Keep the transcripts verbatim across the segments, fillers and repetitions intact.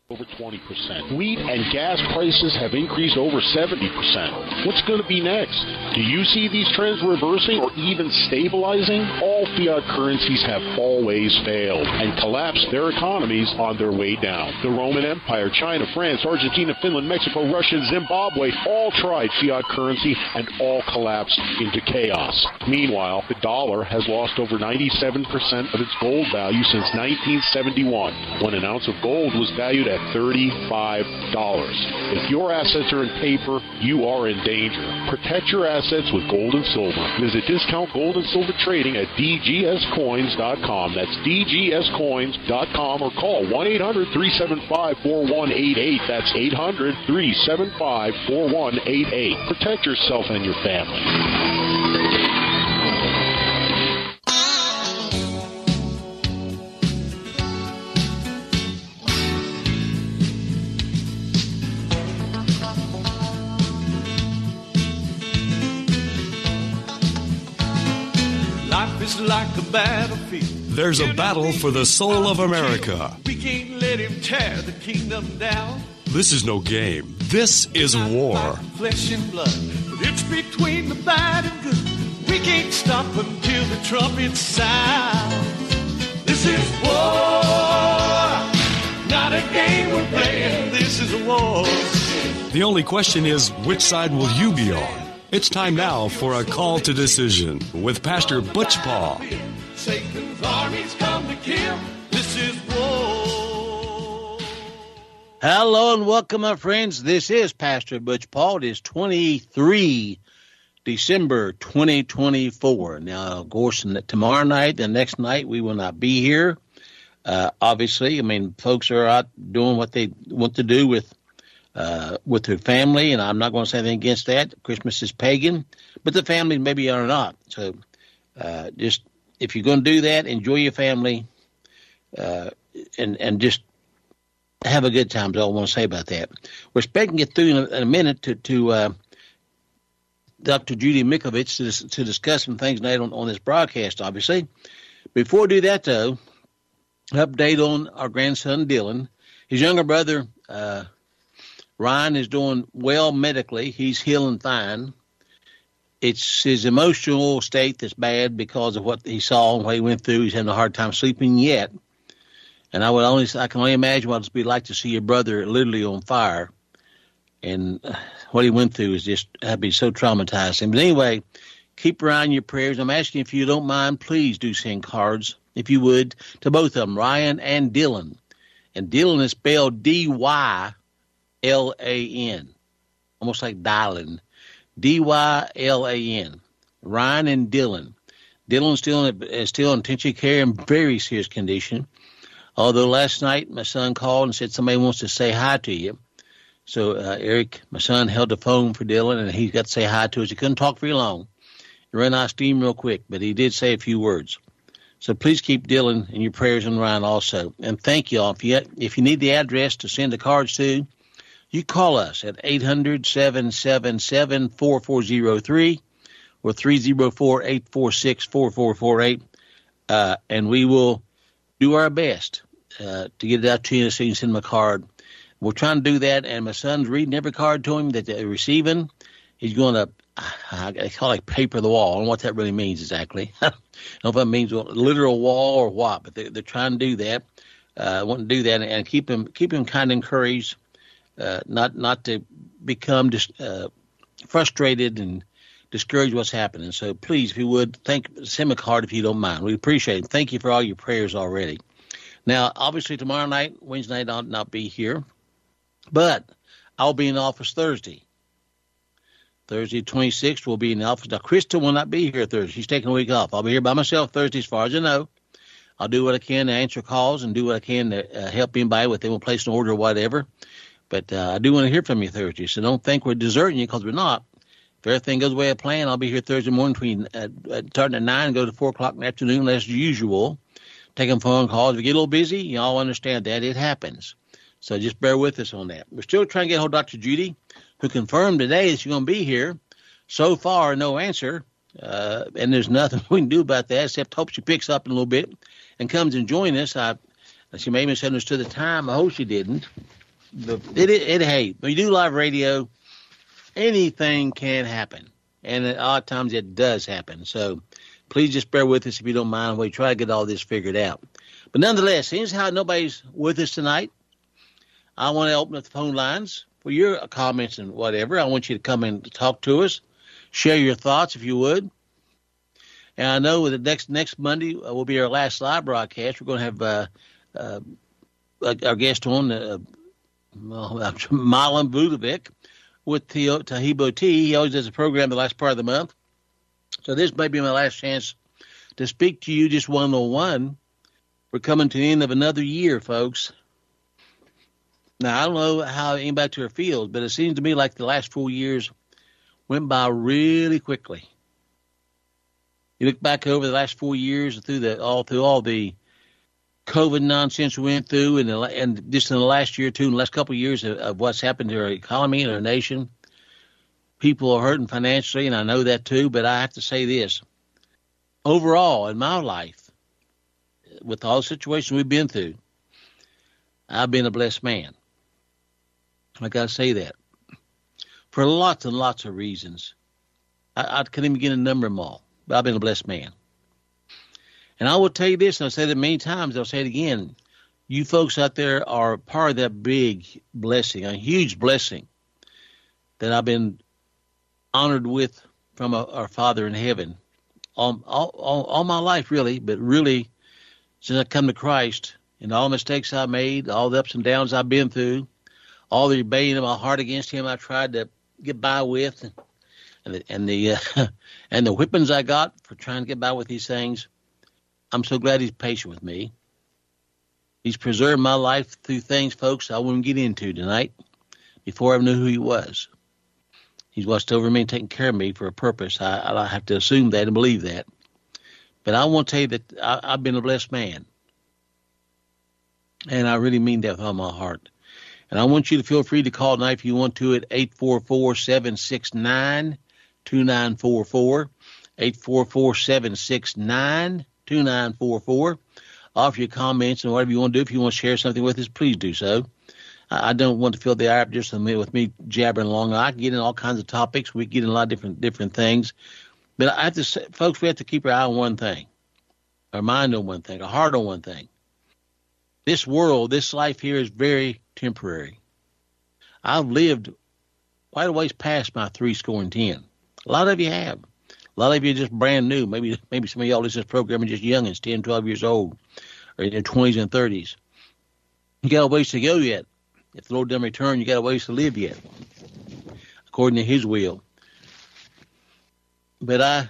Over twenty percent. Wheat and gas prices have increased over seventy percent. What's going to be next? Do you see these trends reversing or even stabilizing? All fiat currencies have always failed and collapsed their economies on their way down. The Roman Empire, China, France, Argentina, Finland, Mexico, Russia, and Zimbabwe all tried fiat currency and all collapsed into chaos. Meanwhile, the dollar has lost over ninety-seven percent of its gold value since nineteen seventy-one, when an ounce of gold was valued at thirty-five dollars. If your assets are in paper, you are in danger. Protect your assets with gold and silver. Visit Discount Gold and Silver Trading at d g s coins dot com. That's d g s coins dot com, or call one eight hundred, three seven five, four one eight eight. That's eight hundred, three seven five, four one eight eight. Protect yourself and your family. Like a battlefield. There's a battle for the soul of America. We can't let him tear the kingdom down. This is no game. This is war. Flesh and blood, but it's between the bad and good. We can't stop until the trumpet sound. This is war, not a game we're playing. This is a war. The only question is, which side will you be on? It's time now for a call to decision with Pastor Butch Paul. Satan's armies come to kill. This is war. Hello and welcome, my friends. This is Pastor Butch Paul. It is twenty-three December twenty twenty-four. Now, of course, tomorrow night, the next night, we will not be here. Uh, obviously, I mean, folks are out doing what they want to do with Uh, with their family, and I'm not going to say anything against that. Christmas is pagan, but the family maybe are not. So uh, just, if you're going to do that, enjoy your family uh, and and just have a good time is all I want to say about that. We're expecting to get through in a, in a minute to, to uh, Doctor Judy Mikovits to, to discuss some things tonight on, on this broadcast, obviously. Before we do that, though, update on our grandson, Dylan. His younger brother, uh, Ryan, is doing well medically. He's healing fine. It's his emotional state that's bad because of what he saw and what he went through. He's having a hard time sleeping yet. And I would only, I can only imagine what it'd be like to see your brother literally on fire. And what he went through is just, I'd be so traumatizing. But anyway, keep Ryan in your prayers. I'm asking if you don't mind, please do send cards, if you would, to both of them, Ryan and Dylan. And Dylan is spelled D Y L A N, almost like Dylan, D Y L A N, Ryan and Dylan. Dylan's still in, is still in intensive care in very serious condition, although last night my son called and said somebody wants to say hi to you. So uh, Eric, my son, held the phone for Dylan, and he got to say hi to us. He couldn't talk very long. He ran out of steam real quick, but he did say a few words. So please keep Dylan in your prayers and Ryan also. And thank you all. If you, if you need the address to send the cards to, you call us at eight hundred, seven seven seven, four four zero three or three oh four, eight four six, four four four eight, uh, and we will do our best uh, to get it out to you so you can send them a card. We're trying to do that, and my son's reading every card to him that they're receiving. He's going to, I call it paper the wall. I don't know what that really means exactly. I don't know if that means a literal wall or what, but they're, they're trying to do that. I uh, want to do that and keep him, keep him kind of encouraged. Uh, not not to become dis, uh, frustrated and discouraged what's happening. So please, if you would, thank send me a card if you don't mind. We appreciate it. Thank you for all your prayers already. Now, obviously, tomorrow night, Wednesday night, I'll not be here, but I'll be in the office Thursday. Thursday, twenty-sixth, we'll be in the office. Now, Krista will not be here Thursday. She's taking a week off. I'll be here by myself Thursday, as far as I know. I'll do what I can to answer calls and do what I can to uh, help anybody with them, will place an order or whatever. But uh, I do want to hear from you Thursday, so don't think we're deserting you because we're not. If everything goes the way I plan, I'll be here Thursday morning between uh, starting at nine and go to four o'clock in the afternoon as usual, taking phone calls. If we get a little busy, you all understand that. It happens. So just bear with us on that. We're still trying to get hold of Doctor Judy, who confirmed today that she's going to be here. So far, no answer, uh, and there's nothing we can do about that except hope she picks up in a little bit and comes and joins us. I, she may have misunderstood the time. I hope she didn't. the it, it, it hey, when you do live radio, anything can happen, and at odd times it does happen. So please just bear with us if you don't mind. We try to get all this figured out. But nonetheless, seeing how nobody's with us tonight, I want to open up the phone lines for your comments and whatever. I want you to come and talk to us, share your thoughts if you would. And I know that next next Monday will be our last live broadcast. We're going to have uh, uh, our guest on, uh, Milan Vudovic with Tahibo Tea. He always does a program the last part of the month. So this may be my last chance to speak to you just one-on-one. We're coming to the end of another year, folks. Now, I don't know how anybody to feels, but it seems to me like the last four years went by really quickly. You look back over the last four years through the all through all the COVID nonsense we went through, and, the, and just in the last year or two, in the last couple of years of, of what's happened to our economy and our nation. People are hurting financially, and I know that too, but I have to say this. Overall, in my life, with all the situations we've been through, I've been a blessed man. I got to say that. For lots and lots of reasons. I, I can't even begin to number them all, but I've been a blessed man. And I will tell you this, and I've said it many times, I'll say it again. You folks out there are part of that big blessing, a huge blessing that I've been honored with from a, our Father in heaven all, all, all, all my life, really, but really since I come to Christ and all the mistakes I made, all the ups and downs I've been through, all the rebellion in my heart against him I tried to get by with, and the and the, uh, and the whippings I got for trying to get by with these things, I'm so glad he's patient with me. He's preserved my life through things, folks, I wouldn't get into tonight before I knew who he was. He's watched over me and taken care of me for a purpose. I, I have to assume that and believe that. But I want to tell you that I, I've been a blessed man. And I really mean that with all my heart. And I want you to feel free to call tonight if you want to at eight four four, seven six nine, two nine four four, eight four four, seven six nine, two nine four four. Offer your comments and whatever you want to do. If you want to share something with us, please do so. I don't want to fill the hour up just with me jabbering along. I can get in all kinds of topics. We get in a lot of different different things. But I have to say, folks, we have to keep our eye on one thing, our mind on one thing, our heart on one thing. This world, this life here is very temporary. I've lived quite a ways past my three score and ten. A lot of you have. A lot of you are just brand new. Maybe maybe some of y'all listen to this program are just youngins, ten, twelve years old, or in their twenties and thirties. You got a ways to go yet. If the Lord doesn't return, you got a ways to live yet, according to his will. But I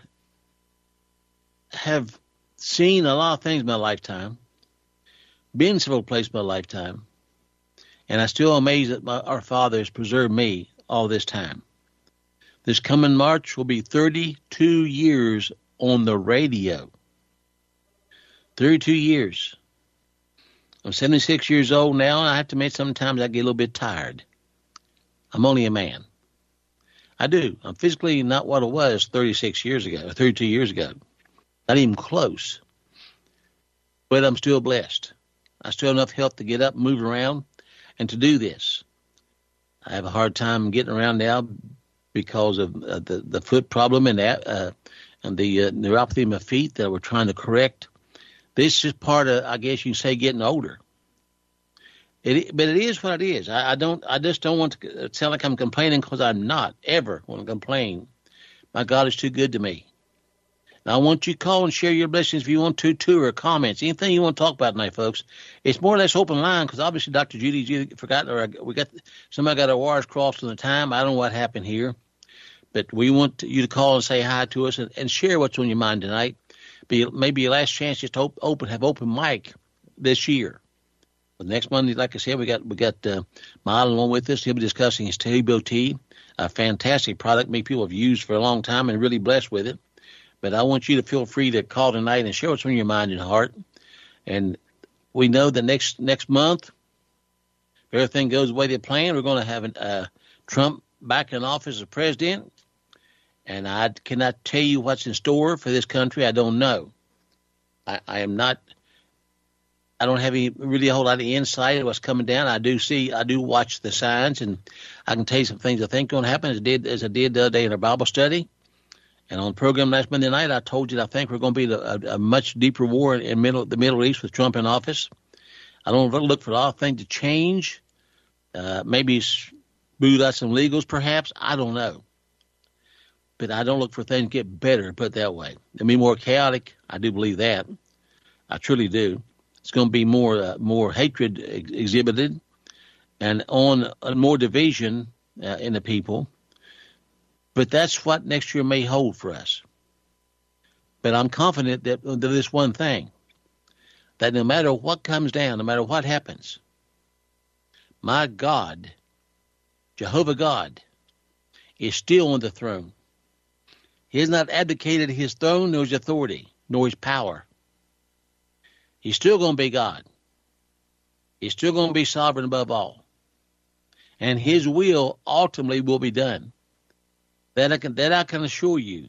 have seen a lot of things in my lifetime, been several places in my lifetime, and I still am amazed that my, our Father has preserved me all this time. This coming March will be thirty-two years on the radio. thirty-two years. I'm seventy-six years old now, and I have to admit sometimes I get a little bit tired. I'm only a man. I do. I'm physically not what I was thirty-six years ago, or thirty-two years ago. Not even close. But I'm still blessed. I still have enough health to get up, move around, and to do this. I have a hard time getting around now because of uh, the, the foot problem and, that, uh, and the uh, neuropathy in my feet that we're trying to correct. This is part of, I guess you can say, getting older. It, but it is what it is. I, I don't. I just don't want to sound like I'm complaining, because I'm not ever want to complain. My God is too good to me. Now, I want you to call and share your blessings if you want to, too, or comments. Anything you want to talk about tonight, folks. It's more or less open line, because obviously Doctor Judy's either forgot, or we got somebody got our wires crossed on the time. I don't know what happened here. But we want you to call and say hi to us and, and share what's on your mind tonight. Be maybe your last chance just to open, have open mic this year. But next Monday, like I said, we got we got uh, Milan along with us. He'll be discussing his Tahibo tea, a fantastic product many people have used for a long time and really blessed with it. But I want you to feel free to call tonight and share what's on your mind and heart. And we know that next next month, if everything goes the way they plan, we're going to have an, uh, Trump back in office as president. And I cannot tell you what's in store for this country. I don't know. I, I am not I don't have any really a whole lot of insight of what's coming down. I do see, I do watch the signs, and I can tell you some things I think going to happen. As I did, as I did the other day in our Bible study, and on the program last Monday night, I told you that I think we're going to be a, a much deeper war in middle, the Middle East with Trump in office. I don't look for a lot of things to change. Uh, maybe boot out some legals, perhaps. I don't know. But I don't look for things to get better, put it that way. It'll be more chaotic. I do believe that. I truly do. It's going to be more uh, more hatred ex- exhibited and on uh, more division uh, in the people. But that's what next year may hold for us. But I'm confident that uh, this one thing, that no matter what comes down, no matter what happens, my God, Jehovah God, is still on the throne. He has not abdicated his throne, nor his authority, nor his power. He's still going to be God. He's still going to be sovereign above all. And his will ultimately will be done. That I can, that I can assure you.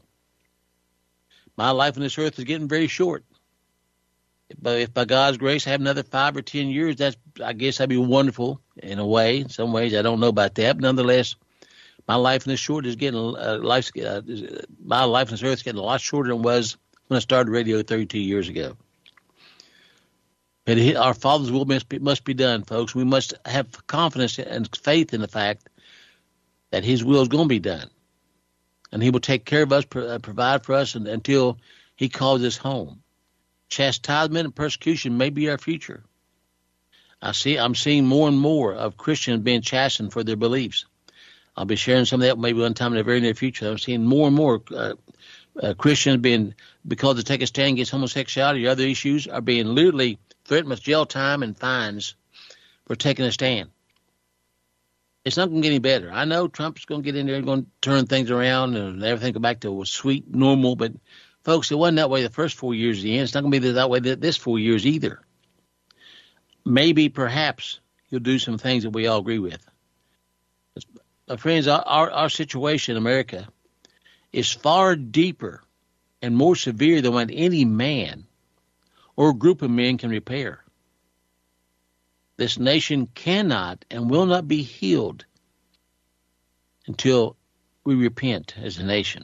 My life on this earth is getting very short. If by, if by God's grace I have another five or ten years, that's, I guess that'd be wonderful in a way. In some ways, I don't know about that. But nonetheless, my life in this short is getting, uh, life, uh, my life on this earth is getting a lot shorter than it was when I started radio thirty-two years ago. But he, our Father's will must be, must be done, folks. We must have confidence and faith in the fact that his will is going to be done. And he will take care of us, pro, provide for us and, until he calls us home. Chastisement and persecution may be our future. I see, I'm seeing more and more of Christians being chastened for their beliefs. I'll be sharing some of that maybe one time in the very near future. I'm seeing more and more uh, uh, Christians being, because they take a stand against homosexuality or other issues, are being literally threatened with jail time and fines for taking a stand. It's not going to get any better. I know Trump's going to get in there and going to turn things around and everything go back to a sweet normal, but folks, it wasn't that way the first four years of the end. It's not going to be that way this four years either. Maybe, perhaps, he'll do some things that we all agree with. My friends, our, our, our situation in America is far deeper and more severe than what any man or group of men can repair. This nation cannot and will not be healed until we repent as a nation.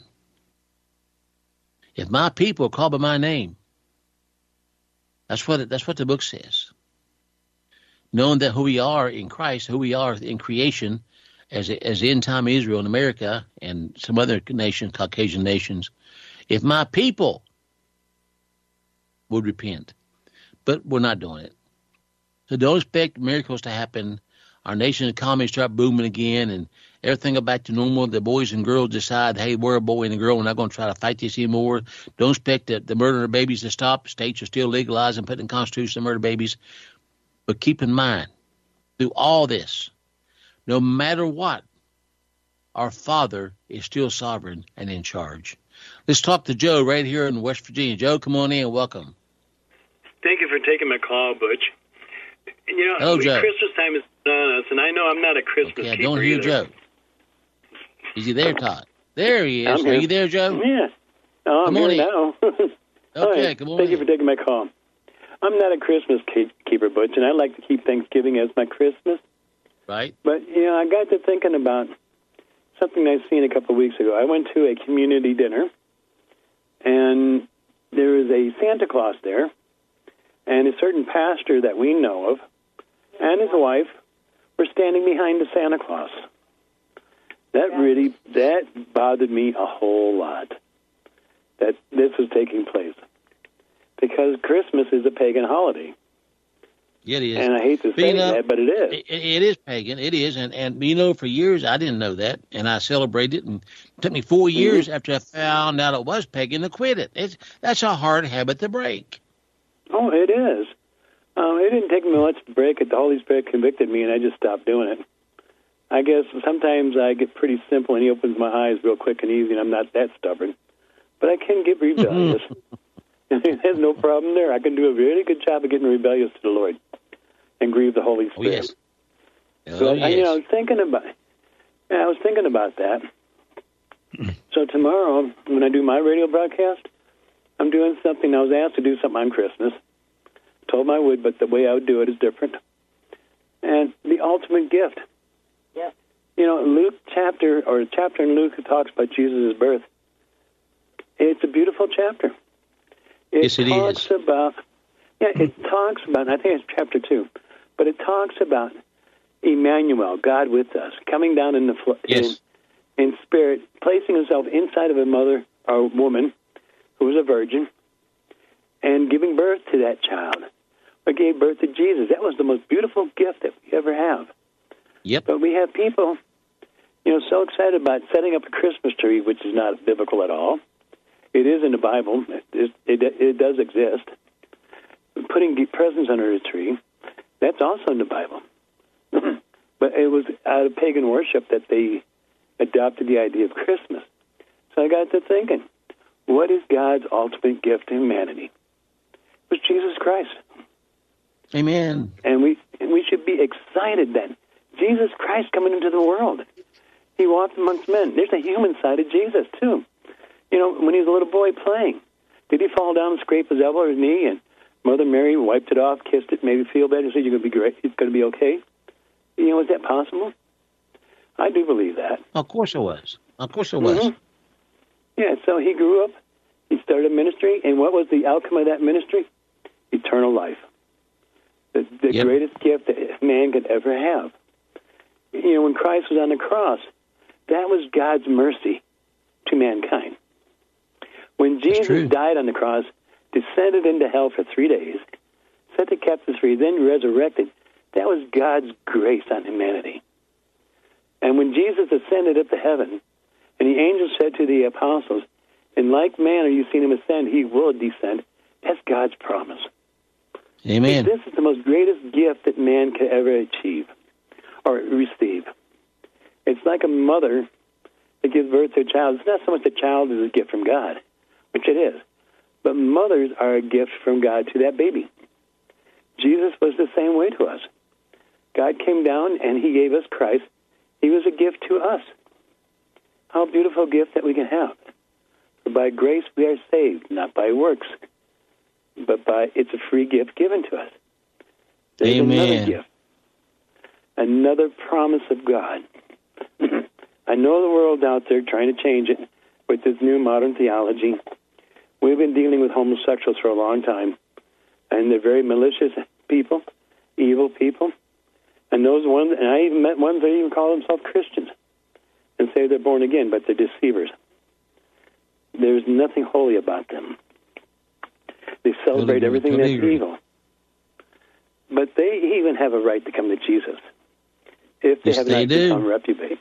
If my people are called by my name, that's what it, that's what the book says. Knowing that who we are in Christ, who we are in creation, as as end time Israel and America and some other nations, Caucasian nations, if my people would repent, but we're not doing it. So don't expect miracles to happen. Our nation's economy start booming again and everything go back to normal. The boys and girls decide, hey, we're a boy and a girl. We're not going to try to fight this anymore. Don't expect the, the murder of babies to stop. States are still legalizing, putting in the Constitution to murder babies. But keep in mind, through all this, no matter what, our Father is still sovereign and in charge. Let's talk to Joe right here in West Virginia. Joe, come on in. Welcome. Thank you for taking my call, Butch. You know, Hello, Joe. Christmas time is on us, and I know I'm not a Christmas okay, I keeper don't hear either. Joe. Is he there, Todd? There he is. I'm Are here. you there, Joe? Yeah. Oh, I'm Come on here in. now. Okay, Hi. come on Thank you in. for taking my call. I'm not a Christmas keep- keeper, Butch, and I like to keep Thanksgiving as my Christmas. Right. But, you know, I got to thinking about something I seen a couple of weeks ago. I went to a community dinner, and there was a Santa Claus there, and a certain pastor that we know of and his wife were standing behind the Santa Claus. That really, that bothered me a whole lot, that this was taking place. Because Christmas is a pagan holiday. Yeah, it is. And I hate to But, say you know, that, but it is. It, it is pagan. It is. And, and, you know, for years I didn't know that, and I celebrated it. And it took me four years mm-hmm. after I found out it was pagan to quit it. It's, that's a hard habit to break. Oh, it is. Um, it didn't take me much to break it. The Holy Spirit convicted me, and I just stopped doing it. I guess sometimes I get pretty simple, and he opens my eyes real quick and easy, and I'm not that stubborn. But I can get rebellious. There's no problem there. I can do a very good job of getting rebellious to the Lord and grieve the Holy Spirit. Oh, yes. Oh, so, yes. I, you know, I was thinking about, yeah, I was thinking about that. So tomorrow, when I do my radio broadcast, I'm doing something. I was asked to do something on Christmas. told them I would, but the way I would do it is different. And the ultimate gift. Yeah. You know, Luke chapter, or a chapter in Luke that talks about Jesus' birth, it's a beautiful chapter. It yes, it talks is. about, yeah, it talks about, I think it's chapter two, but it talks about Emmanuel, God with us, coming down in the fl- yes. in, in spirit, placing himself inside of a mother or a woman who was a virgin, and giving birth to that child. Or gave birth to Jesus. That was the most beautiful gift that we ever have. Yep. But we have people, you know, so excited about setting up a Christmas tree, which is not biblical at all. It is in the Bible. It, it, it does exist. Putting presents under a tree, that's also in the Bible. But it was out of pagan worship that they adopted the idea of Christmas. So I got to thinking, what is God's ultimate gift to humanity? It was Jesus Christ. Amen. And we and we should be excited then. Jesus Christ coming into the world. He walked amongst men. There's a human side of Jesus, too. You know, when he was a little boy playing, did he fall down and scrape his elbow or his knee? And Mother Mary wiped it off, kissed it, made it feel better, said, you're going to be great. It's going to be okay. You know, is that possible? I do believe that. Of course it was. Of course it was. Mm-hmm. Yeah, so he grew up. He started a ministry. And what was the outcome of that ministry? Eternal life. The, the yep. greatest gift that man could ever have. You know, when Christ was on the cross, that was God's mercy to mankind. When Jesus died on the cross, descended into hell for three days, set the captives free, then resurrected, that was God's grace on humanity. And when Jesus ascended up to heaven, and the angels said to the apostles, in like manner you've seen him ascend, he will descend, that's God's promise. Amen. This is the most greatest gift that man could ever achieve or receive. It's like a mother that gives birth to a child. It's not so much the child is a gift from God, which it is, but mothers are a gift from God to that baby. Jesus was the same way to us. God came down and he gave us Christ. He was a gift to us. How beautiful a gift that we can have. For by grace we are saved, not by works, but by it's a free gift given to us. There's Amen. Another gift, another promise of God. I know the world's out there trying to change it with this new modern theology. We've been dealing with homosexuals for a long time, and they're very malicious people, evil people. And those ones, and I even met ones that even call themselves Christians and say they're born again, but they're deceivers. There's nothing holy about them. They celebrate Totally, everything totally that's agree. evil. But they even have a right to come to Jesus if they Yes, have they not do. become reprobate.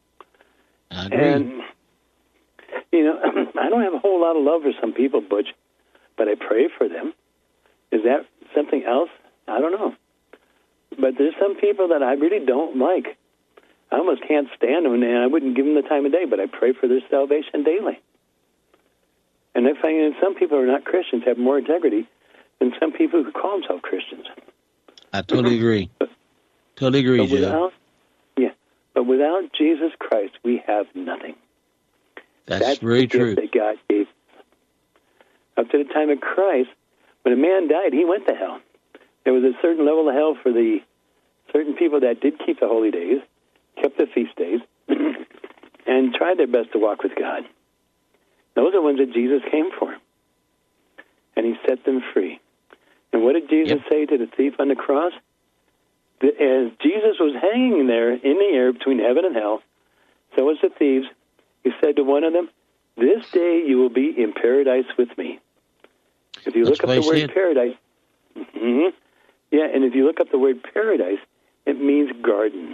I agree. And, you know, I don't have a whole lot of love for some people, Butch, but I pray for them. Is that something else? I don't know. But there's some people that I really don't like. I almost can't stand them, and I wouldn't give them the time of day, but I pray for their salvation daily. And I find that some people who are not Christians have more integrity than some people who call themselves Christians. I totally agree. But, Totally agree, but Joe. without, yeah, but without Jesus Christ, we have nothing. That's, That's very the true. gift that God gave. Up to the time of Christ, when a man died, he went to hell. There was a certain level of hell for the certain people that did keep the holy days, kept the feast days, and tried their best to walk with God. Those are ones that Jesus came for. And he set them free. And what did Jesus Yep. say to the thief on the cross? That as Jesus was hanging there in the air between heaven and hell, so was the thieves, he said to one of them, this day you will be in paradise with me. If you That's look up what the he word said. paradise, mm-hmm, yeah, and if you look up the word paradise, it means garden.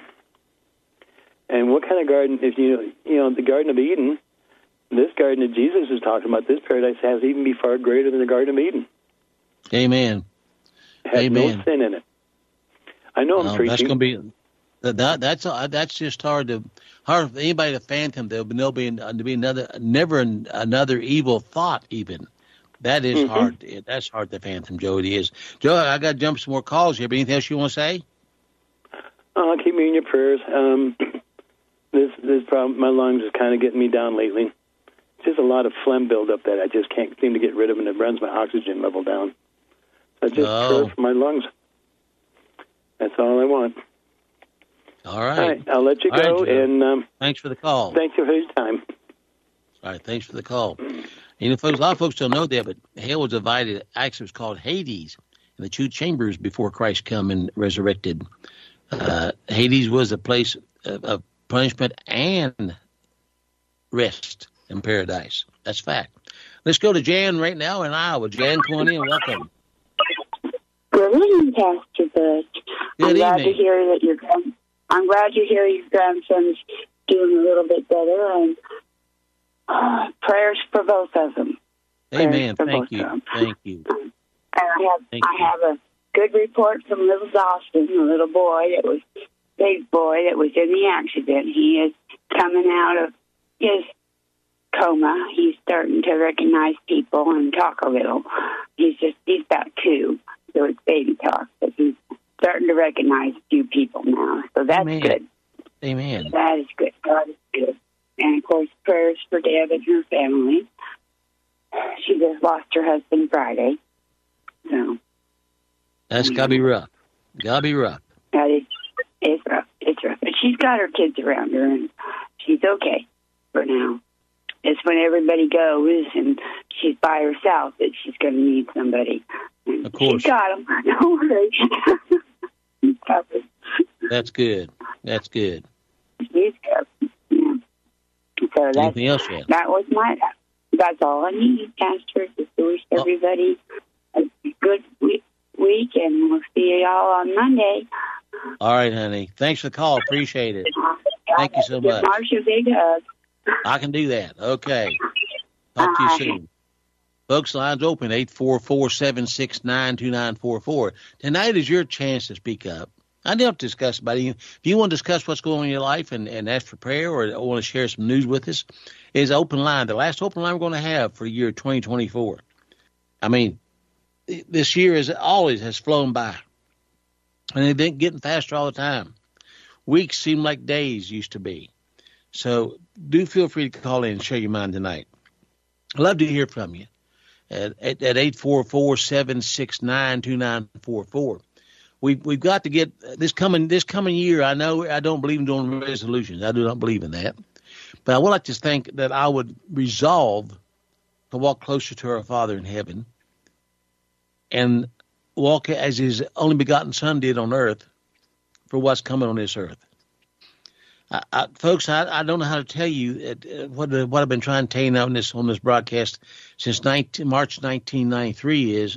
And what kind of garden? If you you know the Garden of Eden, this garden that Jesus is talking about, this paradise has even be far greater than the Garden of Eden. Amen. It has Amen. no sin in it. I know I'm No, preaching. that's going to be that, that. That's uh, that's just hard to hard for anybody to fathom. There'll be, there'll be, uh, to be another never an, another evil thought. Even that is Mhm. hard. That's hard to fathom, Joe. It is. Joe, I got to jump some more calls here. But anything else you want to say? Oh, keep me in your prayers. Um, this this problem, my lungs is kind of getting me down lately. Just a lot of phlegm buildup that I just can't seem to get rid of, and it runs my oxygen level down. So just Oh. pure for my lungs. That's all I want. All right. All right, I'll let you All go, right, Joe. and um, Thanks for the call. thank you for your time. All right, thanks for the call. You know, folks, a lot of folks don't know that, but hell was divided. Actually, it was called Hades, and the two chambers before Christ come and resurrected. Uh, Hades was a place of, of punishment and rest in paradise. That's fact. Let's go to Jan right now in Iowa. Jan, come on in. Welcome. Good evening, Pastor Butch. Good I'm glad evening. to hear that your grand- I'm glad to hear your grandson's doing a little bit better, and uh, prayers for both of them. Amen. Prayers for Thank both you. of them. Thank you. And I have Thank I you. have a good report from little Dawson, the little boy that was big boy that was in the accident. He is coming out of his coma. He's starting to recognize people and talk a little. He's just he's about two, so it's baby talk, but he's starting to recognize a few people now. So that's Amen. good. Amen. That is good. God is good. And of course, prayers for Deb and her family. She just lost her husband Friday, so That's got to be rough. Got to be rough. that is it's rough. It's rough, but she's got her kids around her, and she's okay for now. It's when everybody goes and she's by herself that she's going to need somebody. And Of course. she's got them. Don't worry. She's covered. That's good. That's good. She's covered. Yeah. So that's, Anything else yet? that was my. That's all I need, Pastor. Just to wish Oh. everybody a good week, week, and we'll see y'all on Monday. All right, honey. Thanks for the call. Appreciate it. Thank you so Give much. Marcia a big hug. I can do that. Okay. Talk to you Bye. soon. Folks, lines open, eight four four, seven six nine, two nine four four. Tonight is your chance to speak up. I don't discuss about it. If you want to discuss what's going on in your life and, and ask for prayer or want to share some news with us, it's an open line. The last open line we're going to have for year twenty twenty-four. I mean, this year is always has flown by. And they've been getting faster all the time. Weeks seem like days used to be. So do feel free to call in and share your mind tonight. I'd love to hear from you at, at, at eight four four, seven six nine, two nine four four. We've, we've got to get this coming this coming year. I know I don't believe in doing resolutions. I do not believe in that. But I would like to think that I would resolve to walk closer to our Father in heaven and walk as his only begotten Son did on earth for what's coming on this earth. I, I, folks, I, I don't know how to tell you uh, what uh, what I've been trying to tell you now on this on this broadcast since nineteen, March nineteen ninety-three is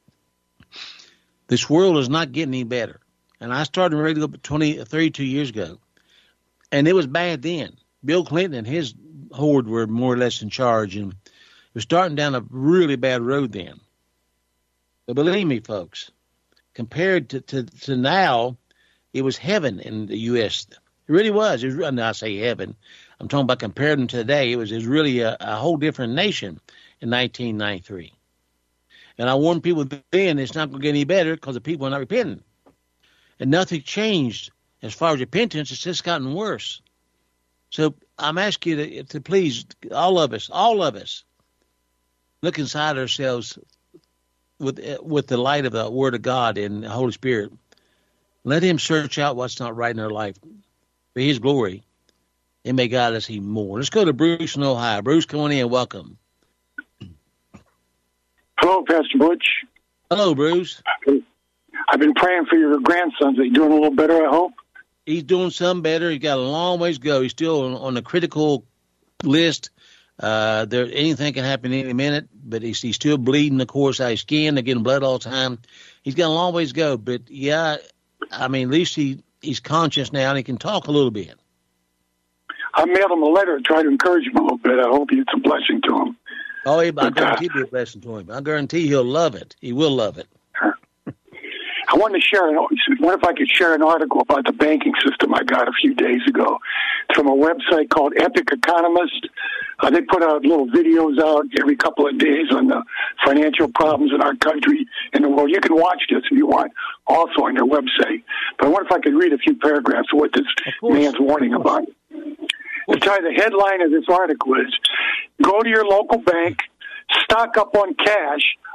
this world is not getting any better. And I started radio twenty, thirty-two years ago, and it was bad then. Bill Clinton and his horde were more or less in charge, and it was starting down a really bad road then. But believe me, folks, compared to, to, to now, it was heaven in the U S It really was. It was, I say heaven. I'm talking about compared to today. It was, it was really a, a whole different nation in nineteen ninety-three. And I warned people then it's not going to get any better because the people are not repenting. And nothing changed as far as repentance. It's just gotten worse. So I'm asking you to, to please, all of us, all of us, look inside ourselves with with the light of the Word of God and the Holy Spirit. Let him search out what's not right in our life for his glory, and may guide us even more. Let's go to Bruce in Ohio. Bruce, come on in. Welcome. Hello, Pastor Butch. Hello, Bruce. I've been praying for your grandsons. Are you doing a little better, I hope? He's doing some better. He's got a long ways to go. He's still on, on the critical list. Uh, there, anything can happen any minute, but he's, he's still bleeding, of course, out of his skin. They're getting blood all the time. He's got a long ways to go, but yeah, I mean, at least he, he's conscious now and he can talk a little bit. I mailed him a letter to try to encourage him a little bit. I hope it's a blessing to him. Oh, I guarantee it'll be a blessing to him. I guarantee he'll love it. He will love it. I wanted to share, an, what if I could share an article about the banking system I got a few days ago. It's from a website called Epic Economist. Uh, they put out little videos out every couple of days on the financial problems in our country and the world. You can watch this if you want, also on their website. But I wonder if I could read a few paragraphs of what this man's warning about. To tell you, the headline of this article is, go to your local bank, stock up on cash,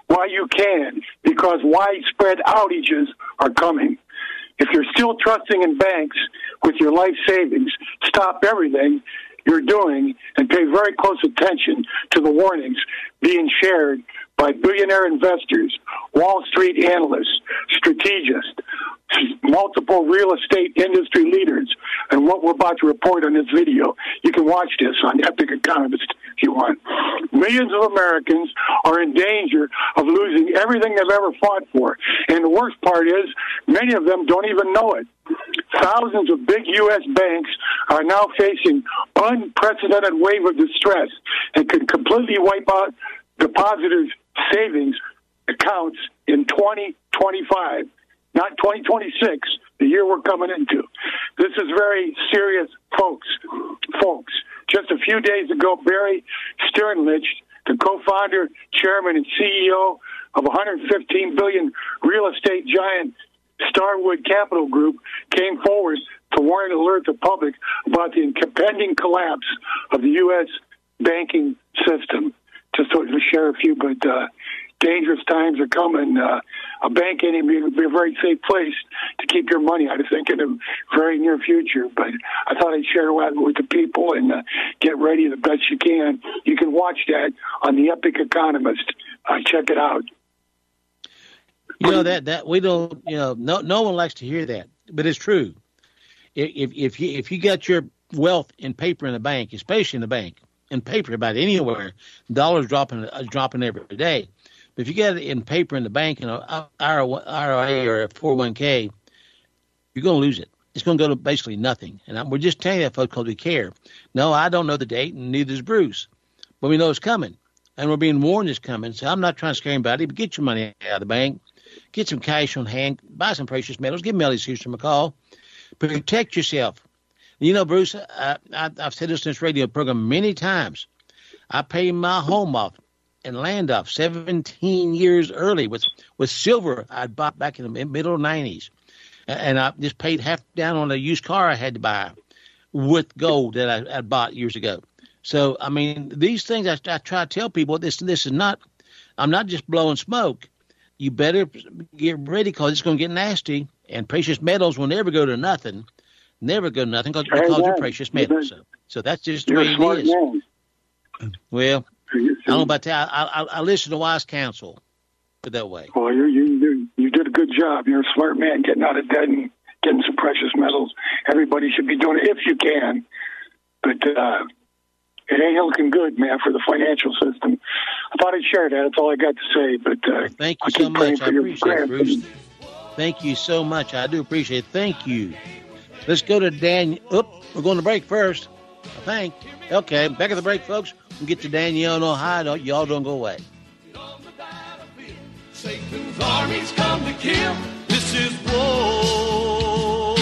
while you can, because widespread outages are coming. If you're still trusting in banks with your life savings, stop everything you're doing and pay very close attention to the warnings being shared by billionaire investors, Wall Street analysts, strategists, multiple real estate industry leaders, and what we're about to report on this video. You can watch this on Epic Economist if you want. Millions of Americans are in danger of losing everything they've ever fought for. And the worst part is, many of them don't even know it. Thousands of big U S banks are now facing unprecedented wave of distress and could completely wipe out depositors' savings accounts in twenty twenty-five, not twenty twenty-six, the year we're coming into. This is very serious, folks. Folks, just a few days ago, Barry Sternlicht, the co-founder, chairman, and C E O of one hundred fifteen billion dollars real estate giant Starwood Capital Group, came forward to warn and alert the public about the impending collapse of the U S banking system. Just to share a few, but uh, dangerous times are coming. Uh, a bank ain't even be a very safe place to keep your money, I think, in the very near future. But I thought I'd share that with the people and uh, get ready the best you can. You can watch that on the Epic Economist. Uh, check it out. You know that that we don't. You know, no no one likes to hear that, but it's true. If if you if you got your wealth in paper in the bank, especially in the bank, in paper about anywhere, dollars dropping uh, dropping every day. But if you got it in paper in the bank, you know, I R A or a four oh one k, you're going to lose it. It's going to go to basically nothing. And I'm, we're just telling you that, folks, because we care. No, I don't know the date, and neither does Bruce. But we know it's coming, and we're being warned it's coming. So I'm not trying to scare anybody, but get your money out of the bank. Get some cash on hand. Buy some precious metals. Give Melly's Houston a call. Protect yourself. You know, Bruce, I, I, I've said this in this radio program many times. I paid my home off and land off seventeen years early with, with silver I bought back in the middle nineties. And I just paid half down on a used car I had to buy with gold that I, I bought years ago. So, I mean, these things I, I try to tell people, this this is not, I'm not just blowing smoke. You better get ready because it's going to get nasty, and precious metals will never go to nothing. Never go to nothing because they're precious metals. So, so that's just the way it is. Man. Well, I don't know about that. I, I, I listen to wise counsel, put that way. Well, you you you did a good job. You're a smart man getting out of debt and getting some precious metals. Everybody should be doing it if you can. But uh, it ain't looking good, man, for the financial system. I thought I'd share that. That's all I got to say. But uh, thank you so much. I appreciate it, Bruce. Thank you so much. I do appreciate it. Thank you. Let's go to Dan. Oop, we're going to break first, I think. Okay, back at the break, folks. We'll get to Danielle in Ohio. Y'all don't go away. Satan's armies come to kill. This is war.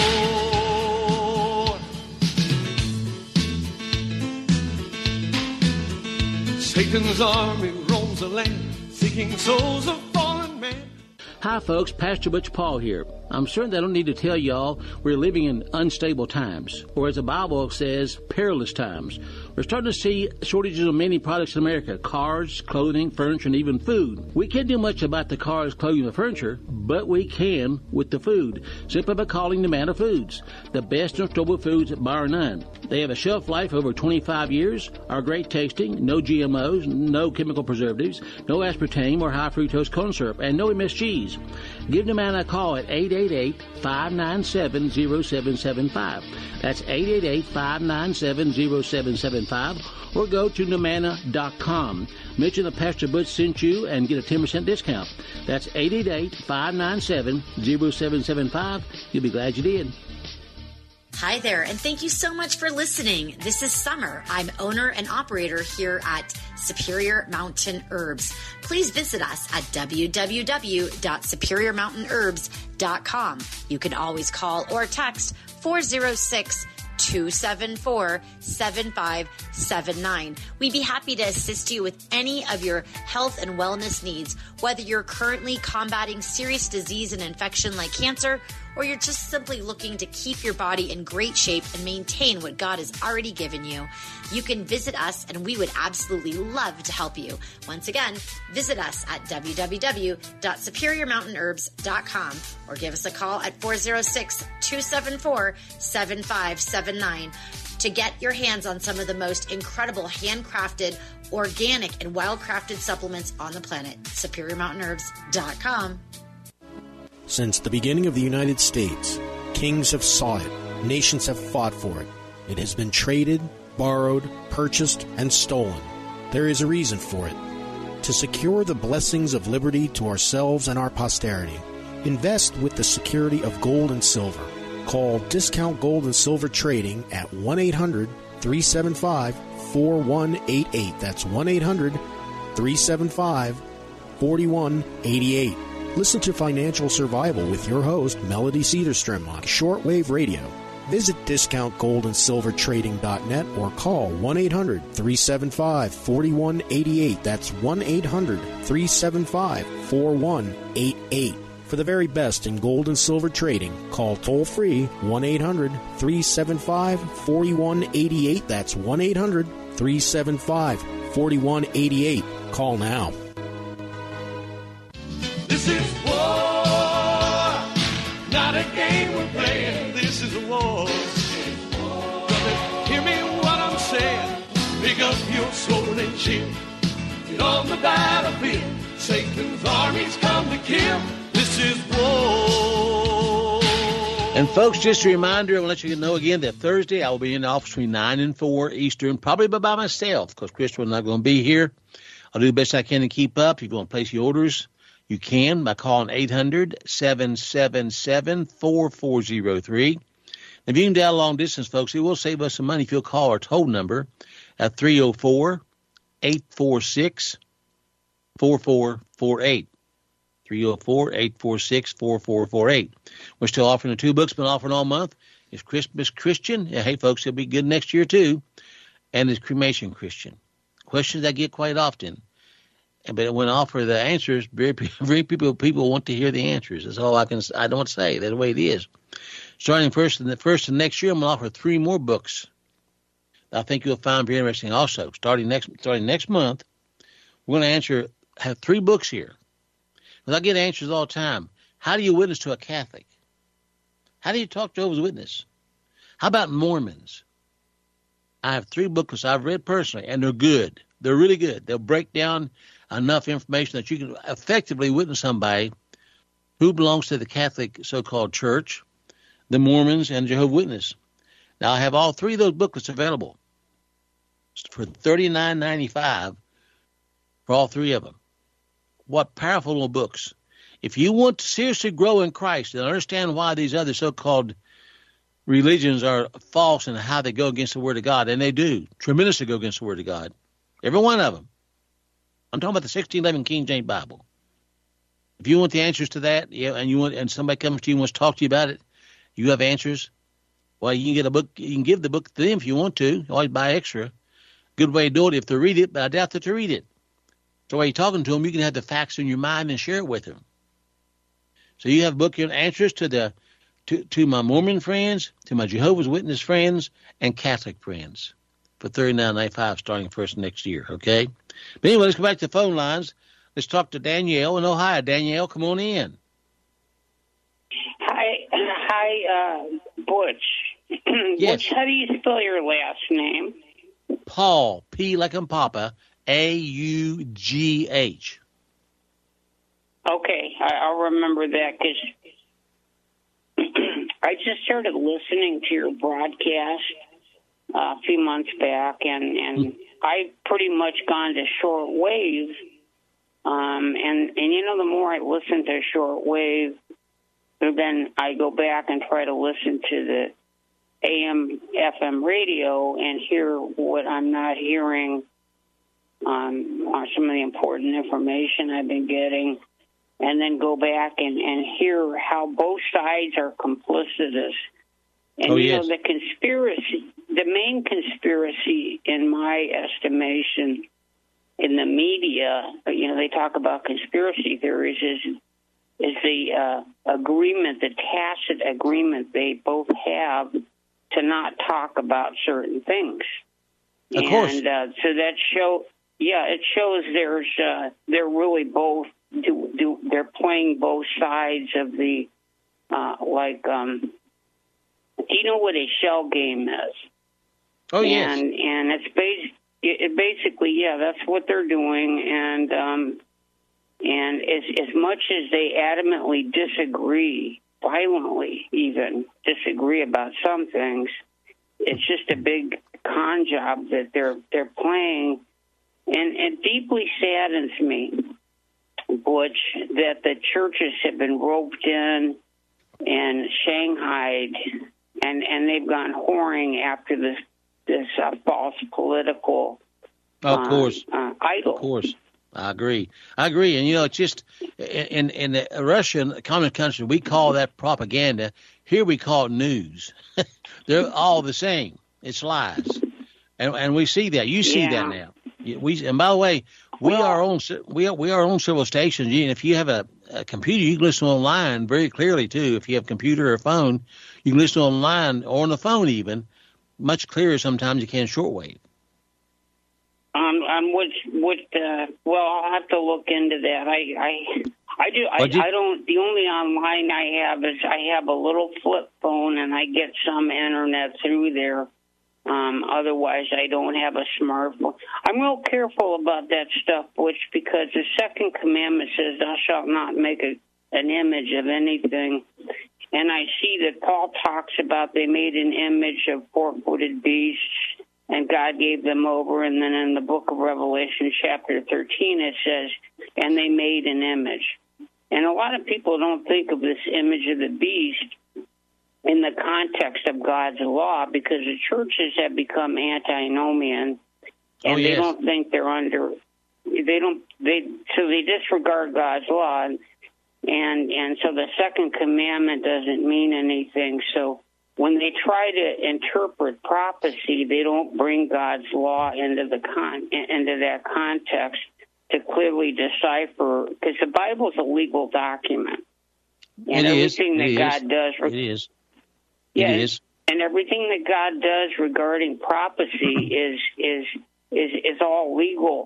Satan's army roams the land, seeking souls of fallen men. Hi, folks. Pastor Butch Paul here. I'm certain I don't need to tell y'all we're living in unstable times, or as the Bible says, perilous times. We're starting to see shortages of many products in America: cars, clothing, furniture, and even food. We can't do much about the cars, clothing, and furniture, but we can with the food, simply by calling Nomana Foods, the best in storable foods bar none. They have a shelf life over twenty-five years, are great tasting, no G M Os, no chemical preservatives, no aspartame or high fructose corn syrup, and no M S Gs. Give Nomana a call at eight eight eight, five nine seven, zero seven seven five. That's eight eight eight, five nine seven, zero seven seven five, or go to Nomana dot com. Mention that Pastor Butch sent you and get a ten percent discount. That's eight eight eight, five nine seven, zero seven seven five. You'll be glad you did. Hi there, and thank you so much for listening. This is Summer. I'm owner and operator here at Superior Mountain Herbs. Please visit us at w w w dot superior mountain herbs dot com. You can always call or text four oh six, two seven four, seven five seven nine. We'd be happy to assist you with any of your health and wellness needs, whether you're currently combating serious disease and infection like cancer, or you're just simply looking to keep your body in great shape and maintain what God has already given you, you can visit us and we would absolutely love to help you. Once again, visit us at w w w dot superior mountain herbs dot com or give us a call at four oh six, two seven four, seven five seven nine to get your hands on some of the most incredible handcrafted, organic, and well-crafted supplements on the planet. superior mountain herbs dot com. Since the beginning of the United States, kings have sought it, nations have fought for it. It has been traded, borrowed, purchased, and stolen. There is a reason for it. To secure the blessings of liberty to ourselves and our posterity, invest with the security of gold and silver. Call Discount Gold and Silver Trading at one eight hundred, three seven five, four one eight eight. That's one eight hundred, three seven five, four one eight eight. Listen to Financial Survival with your host, Melody Cedarstrom, on shortwave radio. Visit discount gold and silver trading dot net or call one eight hundred, three seven five, four one eight eight. That's one eight hundred, three seven five, four one eight eight. For the very best in gold and silver trading, call toll-free one eight hundred, three seven five, four one eight eight. That's one eight hundred, three seven five, four one eight eight. Call now. This is war, not a game we're playing. This is a war. Brother, hear me what I'm saying. Pick up your sword and shield. Get on the battlefield. Satan's armies come to kill. This is war. And folks, just a reminder, I'll let you know again that Thursday I will be in the office between nine and four Eastern, probably by myself because Crystal is not going to be here. I'll do the best I can to keep up. If you want to place your orders, you can by calling eight hundred, seven seven seven, four four zero three. If you can dial long distance, folks, it will save us some money if you'll call our toll number at three oh four, eight four six, four four four eight. three oh four, eight four six, four four four eight. We're still offering the two books, been offering all month. It's Christmas Christian. Yeah, hey, folks, it'll be good next year, too. And it's Cremation Christian. Questions I get quite often. But when I offer the answers, very, very people people want to hear the answers. That's all I can. I don't say. That's the way it is. Starting first in the first of next year, I'm going to offer three more books that I think you'll find very interesting. Also, starting next starting next month, we're going to answer have three books here. Because I get answers all the time. How do you witness to a Catholic? How do you talk to Jehovah's Witness? How about Mormons? I have three booklets I've read personally, and they're good. They're really good. They'll break down enough information that you can effectively witness somebody who belongs to the Catholic so-called church, the Mormons, and Jehovah's Witness. Now, I have all three of those booklets available for thirty-nine ninety-five for all three of them. What powerful little books. If you want to seriously grow in Christ and understand why these other so-called religions are false and how they go against the Word of God, and they do tremendously go against the Word of God, every one of them. I'm talking about the sixteen eleven King James Bible. If you want the answers to that, yeah, and you want, and somebody comes to you and wants to talk to you about it, you have answers. Well, you can get a book. You can give the book to them if you want to. You always buy extra. Good way to do it if they read it, but I doubt that they read it. So while you're talking to them, you can have the facts in your mind and share it with them. So you have book answers to the to, to my Mormon friends, to my Jehovah's Witness friends, and Catholic friends for thirty-nine ninety-five starting first next year. Okay. But anyway, let's go back to the phone lines. Let's talk to Danielle in Ohio. Danielle, come on in. Hi, hi, uh, Butch. Yes. Butch, how do you spell your last name? Paul, P like in Papa, A U G H. Okay, I, I'll remember that because I just started listening to your broadcast uh, a few months back, and, and mm. I've pretty much gone to short wave. Um, and, and, you know, the more I listen to short wave, then I go back and try to listen to the A M, F M radio and hear what I'm not hearing um, on some of the important information I've been getting, and then go back and, and hear how both sides are complicitous. And, oh, you yes. know, the conspiracy, the main conspiracy, in my estimation, in the media, you know, they talk about conspiracy theories, is is the uh, agreement, the tacit agreement they both have to not talk about certain things. Of course. And uh, so that show, yeah, it shows there's uh, they're really both do, do they're playing both sides of the uh, like. Um, do you know what a shell game is? Oh yes. And and it's bas- it, it basically yeah, that's what they're doing. And um, and as as much as they adamantly disagree, violently even disagree about some things, it's just a big con job that they're they're playing, and it deeply saddens me, Butch, that the churches have been roped in and shanghaied, and and they've gone whoring after this this uh, false political of course uh, uh, idol. Of course, I agree. I agree, and you know, it's just in in the Russian communist country we call that propaganda. Here we call it news. They're all the same. It's lies, and and we see that. You see yeah. that now. We and by the way, we well, are on we are we are on several stations. And if you have a, a computer, you can listen online very clearly too. If you have a computer or a phone, you can listen online or on the phone even much clearer sometimes you can shortwave. On on which what? Uh, well, I'll have to look into that. I I. I do. I, you, I don't. The only online I have is I have a little flip phone, and I get some internet through there. Um, otherwise, I don't have a smartphone. I'm real careful about that stuff, which because the second commandment says, "Thou shalt not make a, an image of anything." And I see that Paul talks about they made an image of four-footed beasts, and God gave them over. And then in the book of Revelation, chapter thirteen, it says, "And they made an image." And a lot of people don't think of this image of the beast in the context of God's law because the churches have become antinomian, and oh, yes. they don't think they're under. They don't. They so they disregard God's law, and and, and so the second commandment doesn't mean anything. So when they try to interpret prophecy, they don't bring God's law into the con into that context to clearly decipher, because the Bible is a legal document, and it everything is. that it God is. does, it is, yeah, it is, and everything that God does regarding prophecy is is is is all legal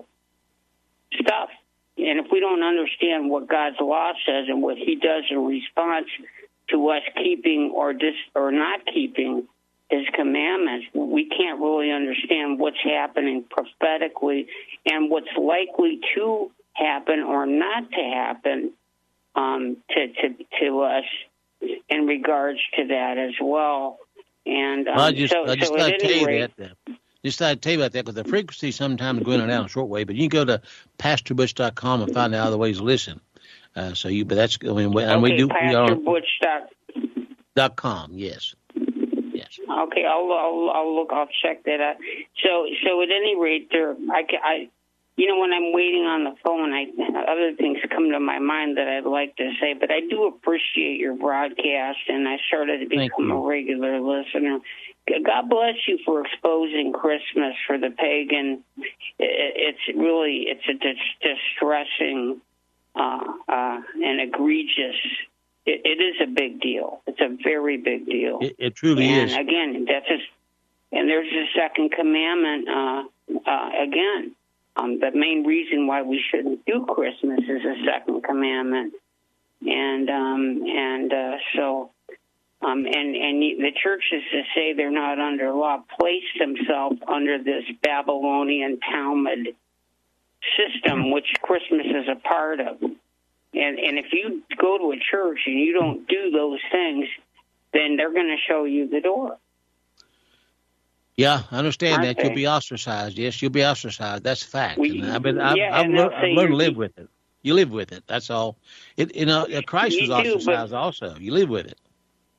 stuff. And if we don't understand what God's law says and what He does in response to us keeping or dis or not keeping His commandments, we can't really understand what's happening prophetically and what's likely to happen or not to happen um, to, to to us in regards to that as well. And um, well, I just, so, I just so thought at I'd tell any you rate, that. Uh, just thought I'd tell you about that because the frequency sometimes go in and out on shortwave. But you can go to pastor butch dot com and find out other ways to listen. Uh, so you, but that's I mean, we, and okay, we do. pastor butch dot com. Yes. Yes. Okay, I'll, I'll I'll look. I'll check that out. So so at any rate, there I, I you know when I'm waiting on the phone, I other things come to my mind that I'd like to say. But I do appreciate your broadcast, and I started to become a regular listener. God bless you for exposing Christmas for the pagan. It's really it's a dis- distressing uh, uh, and egregious. It, it is a big deal. It's a very big deal. It, it truly and is. And again, that's a, and there's a second commandment. Uh, uh, again, um, the main reason why we shouldn't do Christmas is a second commandment, and um, and uh, so. Um, and, and the churches that say they're not under law place themselves under this Babylonian Talmud system, which Christmas is a part of. And, and if you go to a church and you don't do those things, then they're going to show you the door. Yeah, I understand Aren't that. You'll they? be ostracized. Yes, you'll be ostracized. That's a fact. We, and I've been, I've, yeah, I've, and learned, they'll I've say learned to you're- live with it. You live with it. That's all. It, you know, Christ You was do, but- ostracized also. You live with it.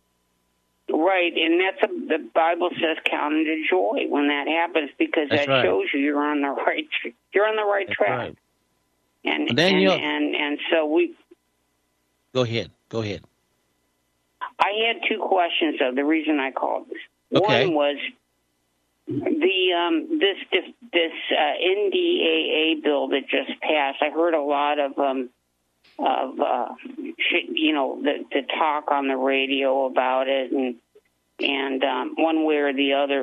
Right, and that's a, the Bible says count it a joy when that happens, because That's that right. shows you you're on the right tr- you're on the right That's track. right. And, Well, then and, you'll- and and so we. Go ahead. Go ahead. I had two questions though. The reason I called Okay. one was the um, this this, this uh, N D A A bill that just passed. I heard a lot of um, of uh, you know the, the talk on the radio about it, and and um, one way or the other.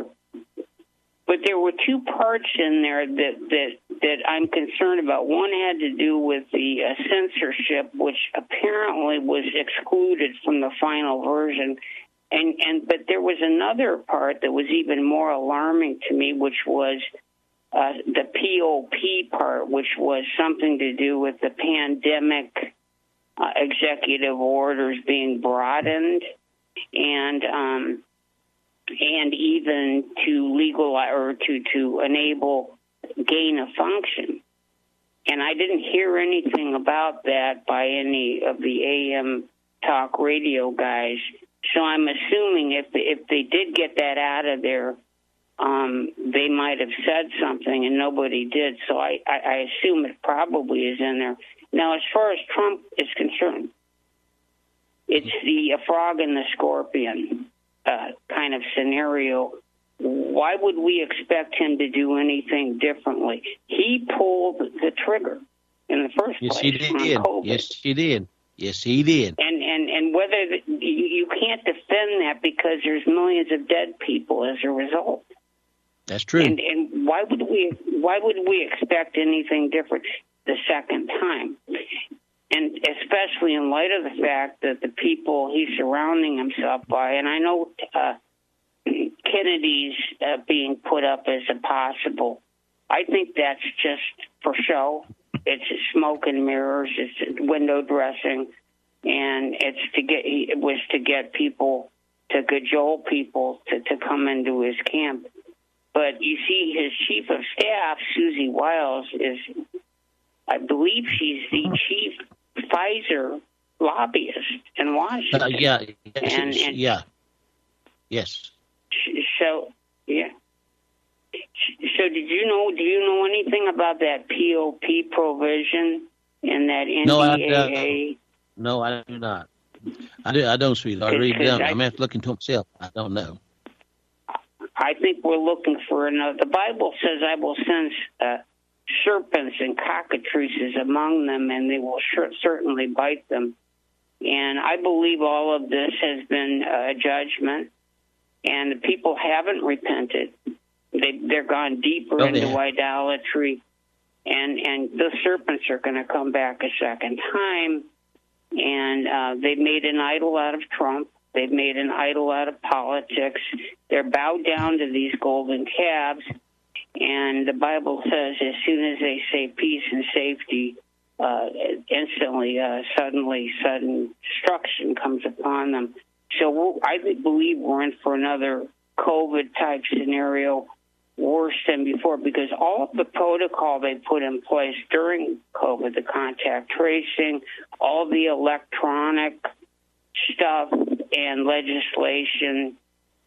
But there were two parts in there that, that, that I'm concerned about. One had to do with the uh, censorship, which apparently was excluded from the final version. And, and but there was another part that was even more alarming to me, which was uh, the P O P part, which was something to do with the pandemic uh, executive orders being broadened. And um and even to legalize or to, to enable gain of function. And I didn't hear anything about that by any of the A M talk radio guys. So I'm assuming if if they did get that out of there, um, they might have said something, and nobody did. So I, I, I assume it probably is in there. Now, as far as Trump is concerned, it's the uh, frog and the scorpion Uh, kind of scenario. Why would we expect him to do anything differently? He pulled the trigger in the first yes, place. He did. On COVID. Yes, he did. Yes, he did. And and and whether the, you, you can't defend that because there's millions of dead people as a result. That's true. And and why would we why would we expect anything different the second time? And especially in light of the fact that the people he's surrounding himself by, and I know uh, Kennedy's uh, being put up as a possible, I think that's just for show. It's smoke and mirrors. It's window dressing, and it's to get. It was to get people to cajole people to, to come into his camp. But you see, his chief of staff, Susie Wiles, is, I believe, she's the chief Pfizer lobbyist in Washington. Uh, yeah, and, and yeah, yes. So, yeah. So, did you know? Do you know anything about that P O P provision in that N D A A? No, I, no, I do not. I do. I don't, sweetheart. I really don't. I, I'm going to have to look into myself. I don't know. I think we're looking for another. The Bible says, "I will send uh, serpents and cockatrices among them, and they will sure, certainly bite them." And I believe all of this has been a judgment, and the people haven't repented. They, they're gone deeper oh, into yeah. idolatry, and and the serpents are going to come back a second time. And uh, they've made an idol out of Trump. They've made an idol out of politics. They're bowed down to these golden calves. And the Bible says as soon as they say peace and safety, uh, instantly, uh, suddenly, sudden destruction comes upon them. So we're, I believe we're in for another COVID-type scenario, worse than before, because all of the protocol they put in place during COVID, the contact tracing, all the electronic stuff and legislation,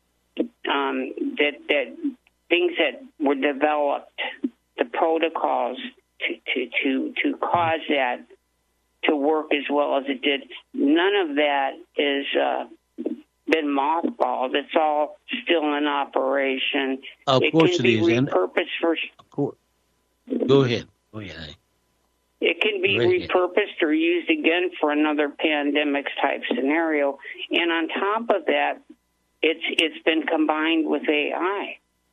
um, that that things that were developed, the protocols to, to, to, to cause that to work as well as it did, none of that is uh, been mothballed. It's all still in operation. Of it course can it be is. repurposed for. Of course. Go ahead. Go ahead. It can be Go ahead. repurposed or used again for another pandemic type scenario. And on top of that, it's it's been combined with A I.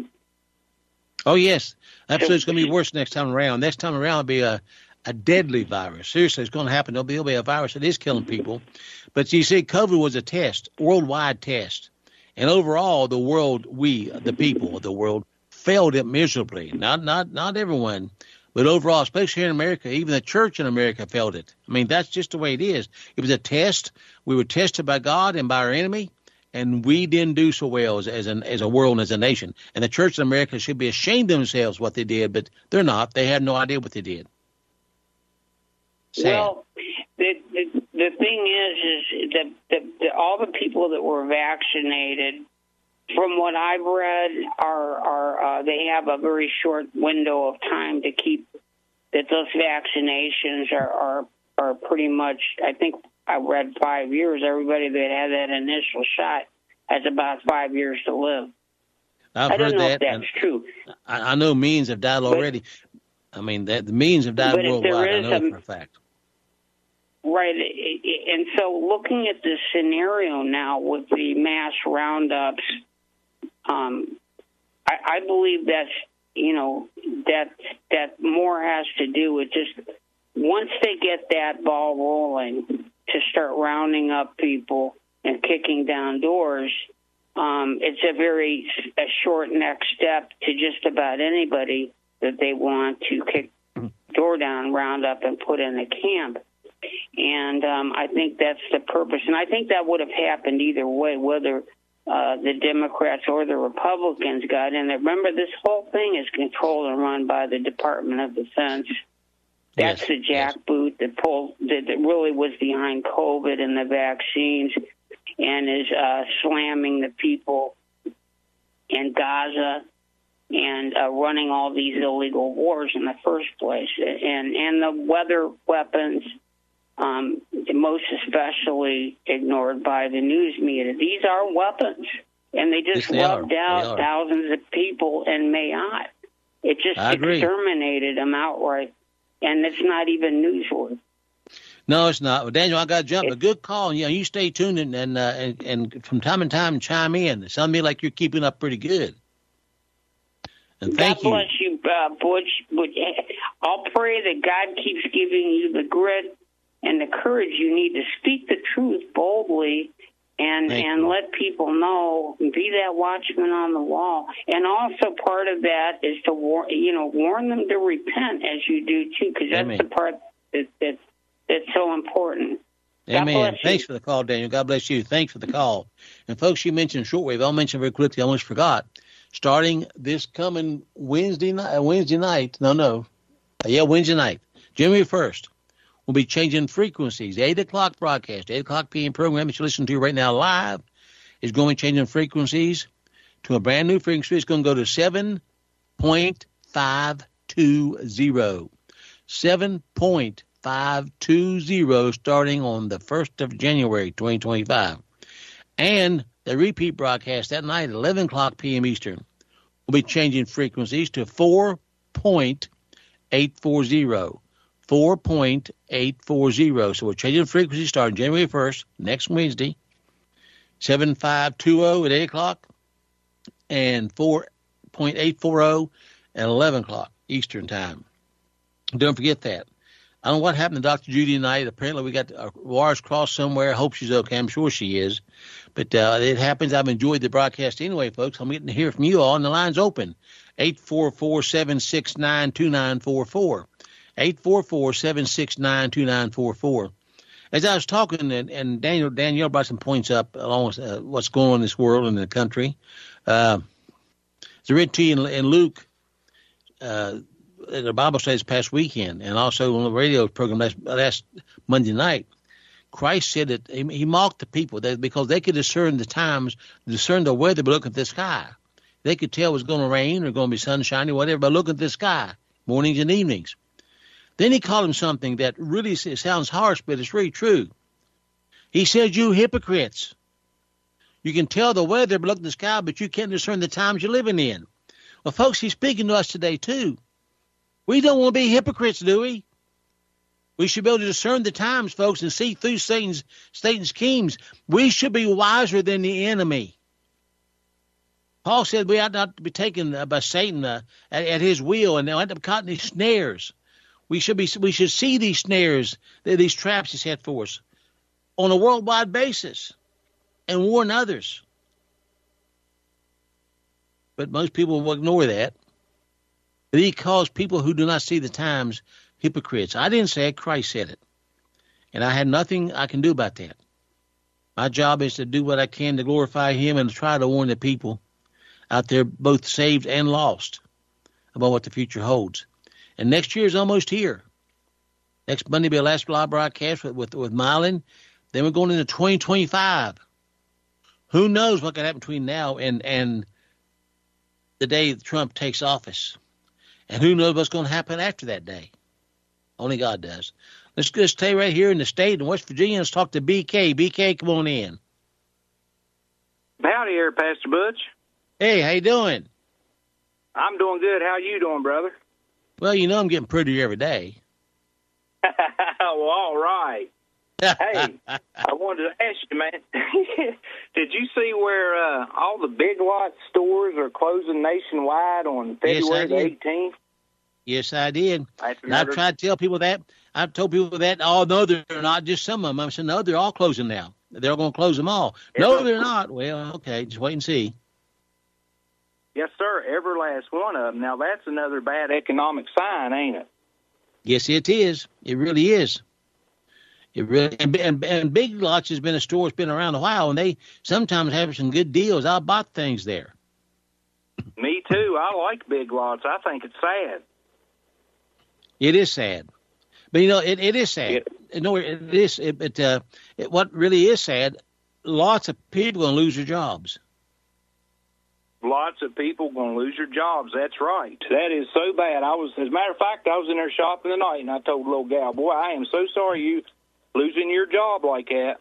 Oh, yes. Absolutely. It's going to be worse next time around. Next time around, it'll be a, a deadly virus. Seriously, it's going to happen. There'll be, there'll be a virus that is killing people. But you see, COVID was a test, worldwide test. And overall, the world, we, the people of the world, failed it miserably. Not, not, not everyone, but overall, especially here in America, even the church in America failed it. I mean, that's just the way it is. It was a test. We were tested by God and by our enemy. And we didn't do so well as as, an, as a world and as a nation. And the church in America should be ashamed of themselves what they did, but they're not. They had no idea what they did. Sad. Well, the, the the thing is, is that the, the, all the people that were vaccinated, from what I've read, are are uh, they have a very short window of time to keep that those vaccinations are are, are pretty much, I think. I read five years. Everybody that had that initial shot has about five years to live. I've I don't heard know that. if that's true. I, I know millions have died but, already. I mean, that the millions have died but worldwide. I know a, for a fact. right. And so looking at this scenario now with the mass roundups, um, I, I believe that's, you know, that that more has to do with just once they get that ball rolling to start rounding up people and kicking down doors, um, it's a very a short next step to just about anybody that they want to kick door down, round up, and put in a camp. And um, I think that's the purpose. And I think that would have happened either way, whether uh, the Democrats or the Republicans got in there. Remember, this whole thing is controlled and run by the Department of Defense. That's yes, the jackboot yes. that pulled that really was behind COVID and the vaccines, and is uh, slamming the people in Gaza and uh, running all these illegal wars in the first place, and and the weather weapons, um, most especially ignored by the news media. These are weapons, and they just yes, they rubbed are. out thousands of people in Mayotte. It just exterminated them outright, and it's not even newsworthy. No, it's not. Well, Daniel, I got to jump. A good call. You know, you stay tuned and and, uh, and and from time to time chime in. It sounds to me like you're keeping up pretty good. And thank God bless you, you uh, Butch. I'll pray that God keeps giving you the grit and the courage you need to speak the truth boldly and thank and you. Let people know. Be that watchman on the wall. And also part of that is to war, you know, warn them to repent as you do too, because that's Amen. The part that, that that's so important. God Amen. Thanks for the call, Daniel. God bless you. Thanks for the call. And folks, you mentioned shortwave. I'll mention very quickly. I almost forgot. Starting this coming Wednesday night, Wednesday night, no, no, yeah, Wednesday night, January first, we'll be changing frequencies. eight o'clock broadcast, eight o'clock p m program that you're listening to right now live is going to be changing frequencies to a brand new frequency. It's going to go to seven point five two zero. seven point five two zero starting on the first of January, twenty twenty-five. And the repeat broadcast that night at eleven o'clock p m Eastern will be changing frequencies to four point eight four zero. four point eight four zero. So we're changing frequencies starting January first, next Wednesday, seven five two zero at eight o'clock, and four point eight four zero at eleven o'clock Eastern Time. Don't forget that. I don't know what happened to Doctor Judy tonight. Apparently we got our wires crossed somewhere. I hope she's okay. I'm sure she is. But uh, it happens. I've enjoyed the broadcast anyway, folks. I'm getting to hear from you all, and the line's open. eight four four, seven six nine, two nine four four. eight four four, seven six nine, two nine four four. As I was talking, and, and Daniel Danielle brought some points up along with uh, what's going on in this world and in the country. Uh, as I read to you in, in Luke, uh, the Bible study this past weekend, and also on the radio program last, last Monday night, Christ said that he, he mocked the people that because they could discern the times, discern the weather by looking at the sky. They could tell it was going to rain or going to be sunshiny or whatever by looking at the sky, mornings and evenings. Then he called them something that really sounds harsh, but it's really true. He said, you hypocrites. You can tell the weather by looking at the sky, but you can't discern the times you're living in. Well, folks, he's speaking to us today, too. We don't want to be hypocrites, do we? We should be able to discern the times, folks, and see through Satan's, Satan's schemes. We should be wiser than the enemy. Paul said we ought not to be taken uh, by Satan uh, at, at his will, and they end up caught in these snares. We should be. We should see these snares, these traps he set for us, on a worldwide basis, and warn others. But most people will ignore that. But he calls people who do not see the times hypocrites. I didn't say it. Christ said it. And I had nothing I can do about that. My job is to do what I can to glorify him and try to warn the people out there, both saved and lost, about what the future holds. And next year is almost here. Next Monday will be our last live broadcast with, with, with Mylan. Then we're going into twenty twenty-five. Who knows what can happen between now and, and the day Trump takes office. And who knows what's going to happen after that day. Only God does. Let's just stay right here in the state in West Virginia. Let's talk to B K. B K, come on in. Howdy here, Pastor Butch. Hey, how you doing? I'm doing good. How you doing, brother? Well, you know I'm getting prettier every day. Well, all right. Hey, I wanted to ask you, man, did you see where uh, all the Big Lots stores are closing nationwide on February the eighteenth? Yes, I did. That's And I've tried to tell people that. I've told people that. Oh, no, they're not. Just some of them. I said, no, they're all closing now. They're going to close them all. No, they're not. Well, okay, just wait and see. Yes, sir, every last one of them. Now, that's another bad economic sign, ain't it? Yes, it is. It really is. It really and, and, and Big Lots has been a store that's been around a while, and they sometimes have some good deals. I bought things there. Me too. I like Big Lots. I think it's sad. It is sad, but you know it, it is sad. It, no, it is. It, it, uh, it, what really is sad? Lots of people are going to lose their jobs. Lots of people going to lose their jobs. That's right. That is so bad. I was, as a matter of fact, I was in there shopping tonight, and I told the little gal, "Boy, I am so sorry you losing your job like that."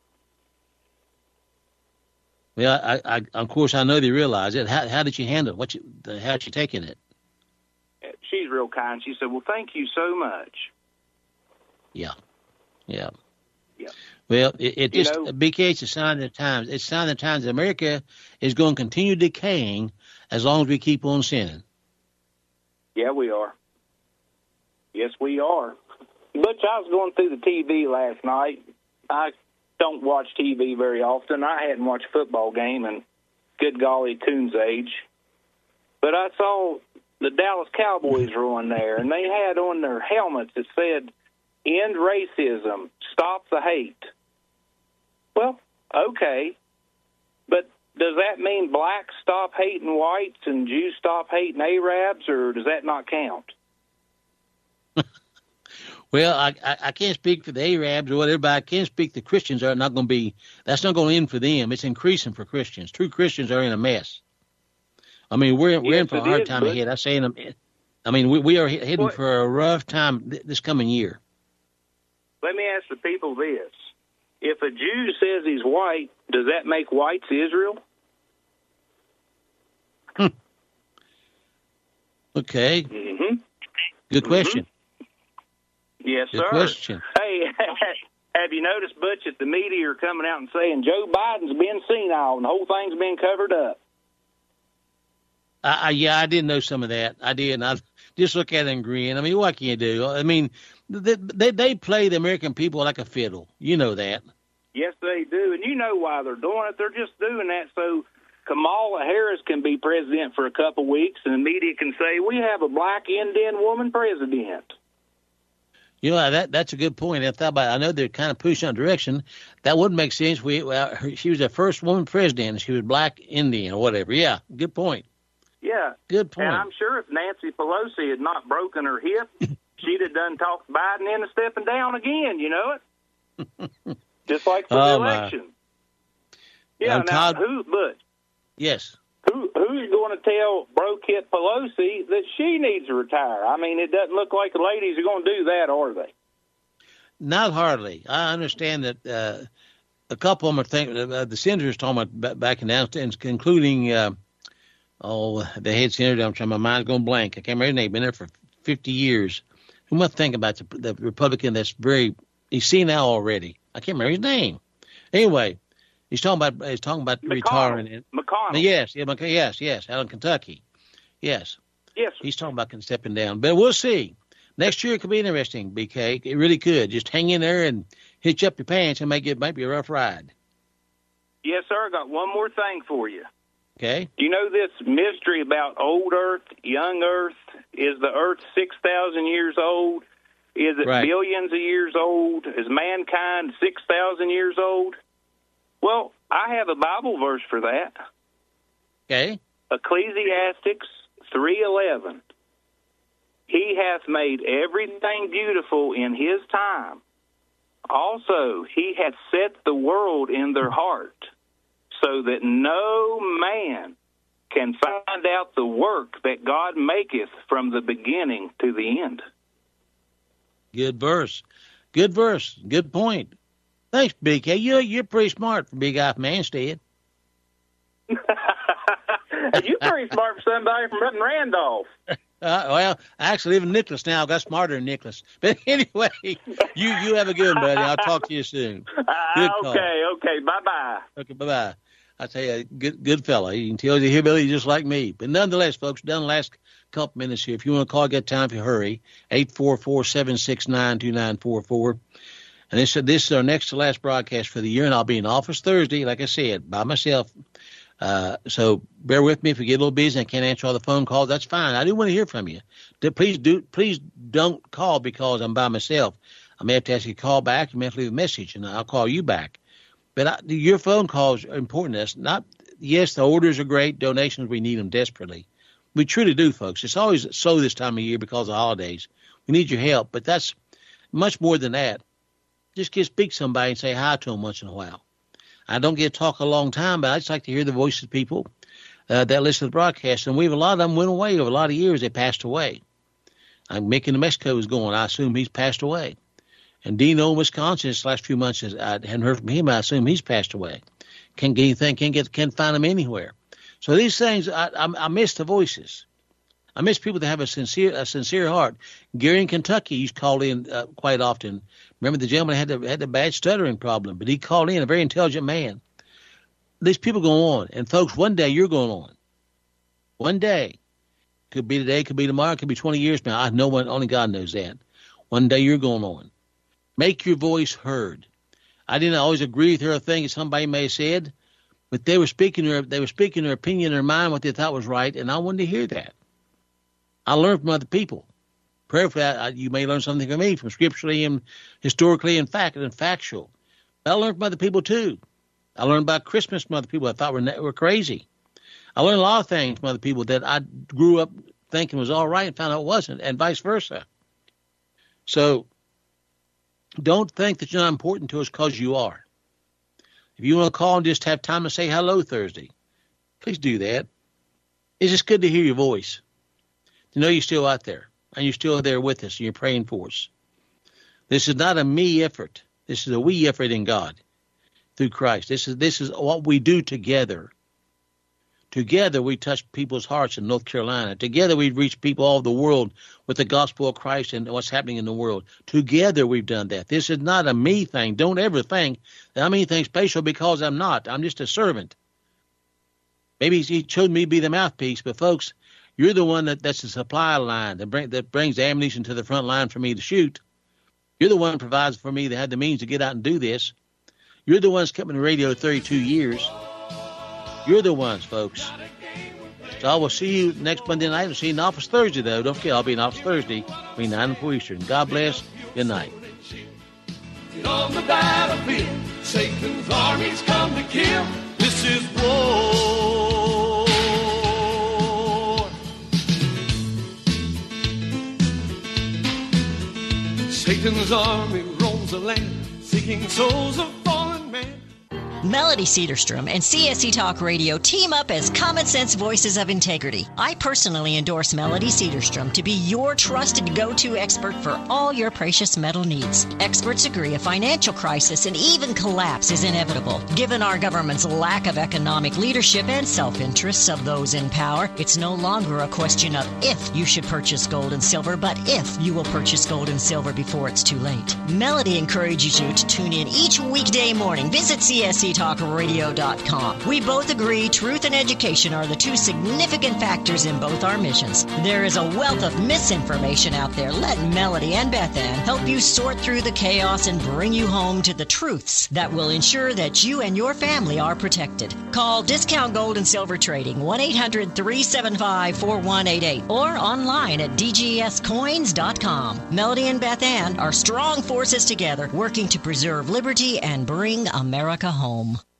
Well, I, I, of course, I know they realize it. How, how did you handle it? What you, how did you taking it? She's real kind. She said, "Well, thank you so much." Yeah, yeah, yeah. Well, it, it You just know- B K, it's a sign of the times. It's a sign of the times that America is going to continue decaying as long as we keep on sinning. Yeah, we are. Yes, we are. Butch, I was going through the T V last night. I don't watch T V very often. I hadn't watched a football game in, good golly, Coon's age. But I saw the Dallas Cowboys were on there, and they had on their helmets that said, "End racism, stop the hate." Well, okay. But does that mean blacks stop hating whites and Jews stop hating Arabs, or does that not count? Well, I, I, I can't speak for the Arabs or whatever, but I can speak the Christians are not going to be, that's not going to end for them. It's increasing for Christians. True Christians are in a mess. I mean, we're, we're Yes, in for a it hard is, time but- ahead. I say, in a, I mean, we, we are he- heading What- for a rough time th- this coming year. Let me ask the people this. If a Jew says he's white, does that make whites Israel? Okay. Mm-hmm. Good question. Yes, Good sir. question. Hey, have you noticed, Butch, that the media are coming out and saying Joe Biden's been senile and the whole thing's been covered up? I, I, yeah, I did know some of that. I did. And I just look at it and grin. I mean, what can you do? I mean, they, they, they play the American people like a fiddle. You know that. Yes, they do, and you know why they're doing it. They're just doing that so Kamala Harris can be president for a couple weeks, and the media can say, we have a black Indian woman president. You know, that that's a good point. I thought about it. I know they're kind of pushing that direction. That would make sense. We well, her, she was the first woman president, and she was black Indian or whatever. Yeah, good point. Yeah. Good point. And I'm sure if Nancy Pelosi had not broken her hip, she'd have done talked Biden into stepping down again, you know it? Just like for Oh, the my. election. Yeah, Uh, now, Todd- who, but Yes. who who's going to tell broke hip Pelosi that she needs to retire? I mean, it doesn't look like the ladies are going to do that, are they? Not hardly. I understand that uh, a couple of them are thinking, uh, the senators talking about ba- back in down, including, uh, oh, the head senator, I'm trying, my mind's going blank. I can't remember his name. He's been there for fifty years. Who must think about the, the Republican that's very, he's senile already. I can't remember his name. Anyway, he's talking about, he's talking about retiring. And, McConnell. yes, yeah, Mc- yes, yes, out in Kentucky. Yes. Yes. He's talking about stepping down. But we'll see. Next year could be interesting, B K. It really could. Just hang in there and hitch up your pants and make it might be a rough ride. Yes, sir. I got one more thing for you. Okay? You know this mystery about old Earth, young Earth? Is the Earth six thousand years old? Is it Right. billions of years old? Is mankind six thousand years old? Well, I have a Bible verse for that. Okay? Ecclesiastes three eleven. He hath made everything beautiful in his time. Also, he hath set the world in their heart, so that no man can find out the work that God maketh from the beginning to the end. Good verse. Good verse. Good point. Thanks, B K. You're, you're pretty smart for Big Guy from Manstead. You're pretty smart for somebody from Randolph. Uh, well, I actually live in Nicholas now. I got smarter than Nicholas. But anyway, you you have a good one, buddy. I'll talk to you soon. Good uh, okay, okay. Bye-bye. Okay, bye-bye. I tell you, good good fella. You can tell he's a hillbilly just like me. But nonetheless, folks, done the last couple minutes here. If you want to call, get time if you hurry. eight four four, seven six nine, two nine four four. And this, this is our next to last broadcast for the year, and I'll be in office Thursday, like I said, by myself. Uh, so bear with me if we get a little busy and I can't answer all the phone calls. That's fine. I do want to hear from you. Please do, please don't call because I'm by myself. I may have to ask you to call back. You may have to leave a message, and I'll call you back. But I, your phone calls are important to us. Not, yes, the orders are great. Donations, we need them desperately. We truly do, folks. It's always so this time of year because of holidays. We need your help, but that's much more than that. Just get speak to somebody and say hi to them once in a while. I don't get to talk a long time, but I just like to hear the voices of people uh, that listen to the broadcast. And we have a lot of them went away over a lot of years. They passed away. I'm Mickey in Mexico is going. I assume he's passed away. And Dino in Wisconsin, this last few months, I hadn't heard from him. I assume he's passed away. Can't get anything. Can't get. Can't find him anywhere. So these things, I, I, I miss the voices. I miss people that have a sincere, a sincere heart. Gary in Kentucky used to call in uh, quite often. Remember, the gentleman had the had the bad stuttering problem, but he called in, a very intelligent man. These people go on, and folks, one day you're going on. One day, could be today, could be tomorrow, could be twenty years now. I know one, only God knows that. One day you're going on. Make your voice heard. I didn't always agree with her thing that somebody may have said, but they were speaking their they were speaking their opinion, their mind, what they thought was right, and I wanted to hear that. I learned from other people. Prayerfully, I, you may learn something from me, from scripturally and historically and fact and factual. But I learned from other people too. I learned about Christmas from other people I thought were were crazy. I learned a lot of things from other people that I grew up thinking was all right and found out it wasn't, and vice versa. So don't think that you're not important to us because you are. If you want to call and just have time to say hello Thursday, please do that. It's just good to hear your voice, to know you're still out there and you're still there with us and you're praying for us. This is not a me effort. This is a we effort in God through Christ. This is this is what we do together. Together we touch people's hearts in North Carolina. Together we reach people all over the world with the gospel of Christ and what's happening in the world. Together we've done that. This is not a me thing. Don't ever think that I'm anything special because I'm not. I'm just a servant. Maybe he chose me to be the mouthpiece, but folks, you're the one that, that's the supply line that, bring, that brings the ammunition to the front line for me to shoot. You're the one who provides for me that had the means to get out and do this. You're the ones kept me on the radio thirty-two years. You're the ones, folks. So I will see you next Monday night. I'll see you in office Thursday, though. Don't forget, I'll be in office Thursday between nine and four Eastern. God bless. Good night. On the battlefield, Satan's armies come to kill. This is war. Satan's army roams the land, seeking souls of fallen men. Melody Cedarstrom and C S C Talk Radio team up as common sense voices of integrity. I personally endorse Melody Cedarstrom to be your trusted go-to expert for all your precious metal needs. Experts agree a financial crisis and even collapse is inevitable. Given our government's lack of economic leadership and self-interests of those in power, it's no longer a question of if you should purchase gold and silver, but if you will purchase gold and silver before it's too late. Melody encourages you to tune in each weekday morning. Visit C S C talk radio dot com. We both agree truth and education are the two significant factors in both our missions. There is a wealth of misinformation out there. Let Melody and Beth Ann help you sort through the chaos and bring you home to the truths that will ensure that you and your family are protected. Call Discount Gold and Silver Trading, one eight hundred, three seven five, four one eight eight, or online at d g s coins dot com. Melody and Beth Ann are strong forces together, working to preserve liberty and bring America home.